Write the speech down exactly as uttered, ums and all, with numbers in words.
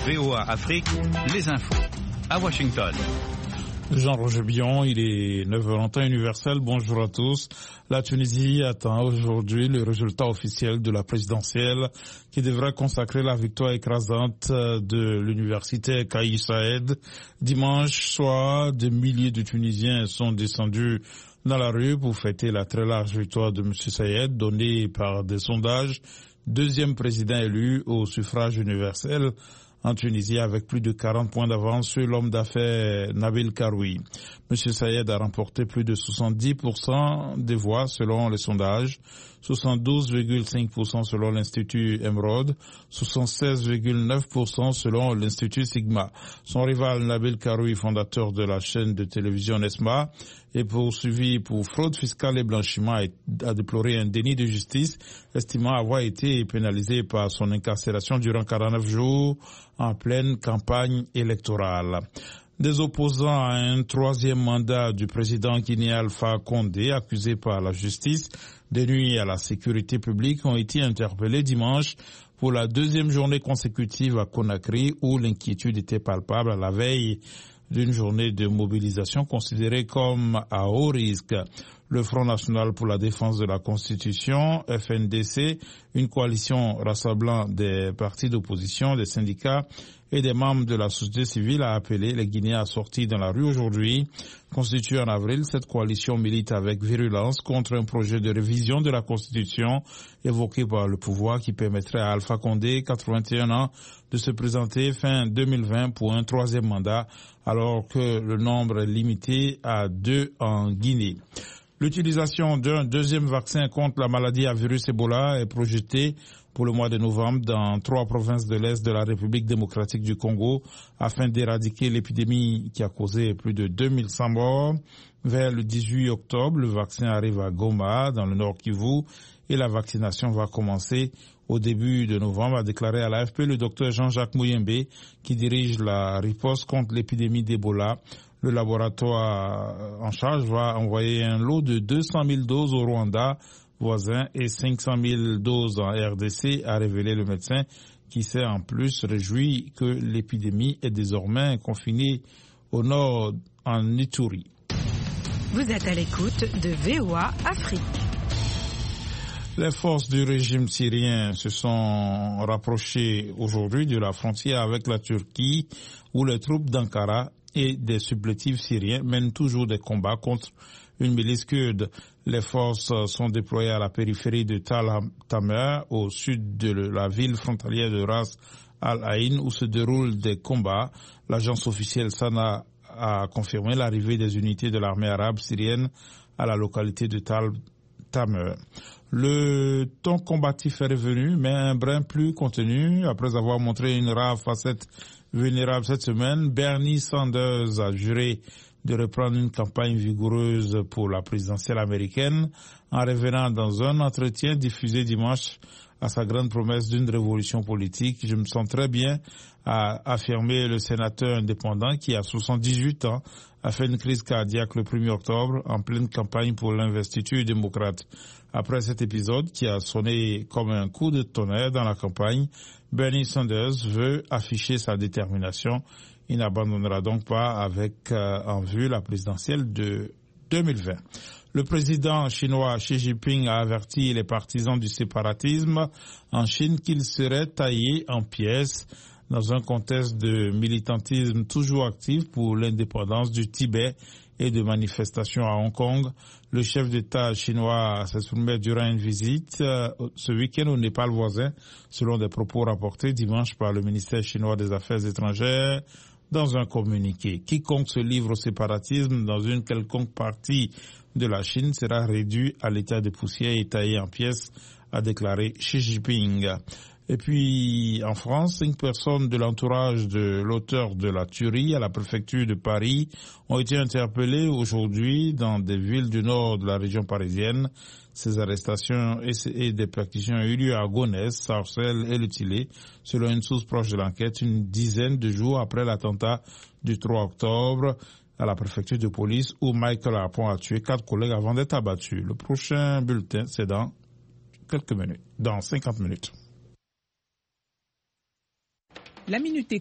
V O A Afrique, les infos. À Washington. Jean-Roger Bion, il est neuf heures en temps universel. Bonjour à tous. La Tunisie attend aujourd'hui le résultat officiel de la présidentielle qui devrait consacrer la victoire écrasante de l'université Kais Saied. Dimanche soir, des milliers de Tunisiens sont descendus dans la rue pour fêter la très large victoire de M. Saied, donnée par des sondages. Deuxième président élu au suffrage universel en Tunisie avec plus de quarante points d'avance sur l'homme d'affaires Nabil Karoui. M. Saied a remporté plus de soixante-dix pour cent des voix selon les sondages, soixante-douze virgule cinq pour cent selon l'Institut Emerald, soixante-seize virgule neuf pour cent selon l'Institut Sigma. Son rival Nabil Karoui, fondateur de la chaîne de télévision Nesma, est poursuivi pour fraude fiscale et blanchiment, a déploré un déni de justice, estimant avoir été pénalisé par son incarcération durant quarante-neuf jours en pleine campagne électorale. Des opposants à un troisième mandat du président guinéen Alpha Condé, accusé par la justice de nuire à la sécurité publique, ont été interpellés dimanche pour la deuxième journée consécutive à Conakry, où l'inquiétude était palpable à la veille d'une journée de mobilisation considérée comme à haut risque. Le Front National pour la Défense de la Constitution, F N D C, une coalition rassemblant des partis d'opposition, des syndicats et des membres de la société civile, a appelé les Guinéens à sortir dans la rue aujourd'hui. Constituée en avril, cette coalition milite avec virulence contre un projet de révision de la Constitution évoqué par le pouvoir qui permettrait à Alpha Condé, quatre-vingt-un ans, de se présenter fin deux mille vingt pour un troisième mandat, alors que le nombre est limité à deux en Guinée. L'utilisation d'un deuxième vaccin contre la maladie à virus Ebola est projetée pour le mois de novembre dans trois provinces de l'Est de la République démocratique du Congo afin d'éradiquer l'épidémie qui a causé plus de deux mille cent morts. Vers le dix-huit octobre, le vaccin arrive à Goma, dans le Nord Kivu, et la vaccination va commencer au début de novembre, a déclaré à l'A F P le docteur Jean-Jacques Mouyembe, qui dirige la riposte contre l'épidémie d'Ebola. Le laboratoire en charge va envoyer un lot de deux cent mille doses au Rwanda voisin et cinq cent mille doses en R D C, a révélé le médecin, qui s'est en plus réjoui que l'épidémie est désormais confinée au nord en Ituri. Vous êtes à l'écoute de V O A Afrique. Les forces du régime syrien se sont rapprochées aujourd'hui de la frontière avec la Turquie, où les troupes d'Ankara et des supplétifs syriens mènent toujours des combats contre une milice kurde. Les forces sont déployées à la périphérie de Tal Tamer, au sud de la ville frontalière de Ras Al-Ain, où se déroulent des combats. L'agence officielle Sana a confirmé l'arrivée des unités de l'armée arabe syrienne à la localité de Tal Tamer. Le ton combatif est revenu, mais un brin plus contenu. Après avoir montré une rare facette vulnérable cette semaine, Bernie Sanders a juré de reprendre une campagne vigoureuse pour la présidentielle américaine en revenant dans un entretien diffusé dimanche à sa grande promesse d'une révolution politique. Je me sens très bien, a affirmé le sénateur indépendant qui, à soixante-dix-huit ans, a fait une crise cardiaque le premier octobre en pleine campagne pour l'investiture démocrate. Après cet épisode qui a sonné comme un coup de tonnerre dans la campagne, Bernie Sanders veut afficher sa détermination. Il n'abandonnera donc pas avec euh, en vue la présidentielle de deux mille vingt. Le président chinois Xi Jinping a averti les partisans du séparatisme en Chine qu'ils seraient taillés en pièces dans un contexte de militantisme toujours actif pour l'indépendance du Tibet et de manifestations à Hong Kong. Le chef d'État chinois s'exprimait durant une visite euh, ce week-end au Népal voisin, selon des propos rapportés dimanche par le ministère chinois des Affaires étrangères dans un communiqué. Quiconque se livre au séparatisme dans une quelconque partie de la Chine sera réduit à l'état de poussière et taillé en pièces, a déclaré Xi Jinping. Et puis, en France, cinq personnes de l'entourage de l'auteur de la tuerie à la préfecture de Paris ont été interpellées aujourd'hui dans des villes du nord de la région parisienne. Ces arrestations et des perquisitions ont eu lieu à Gonesse, Sarcelles et Le Tillet, selon une source proche de l'enquête, une dizaine de jours après l'attentat du trois octobre à la préfecture de police où Michael Harpon a tué quatre collègues avant d'être abattu. Le prochain bulletin, c'est dans quelques minutes, dans cinquante minutes. La minute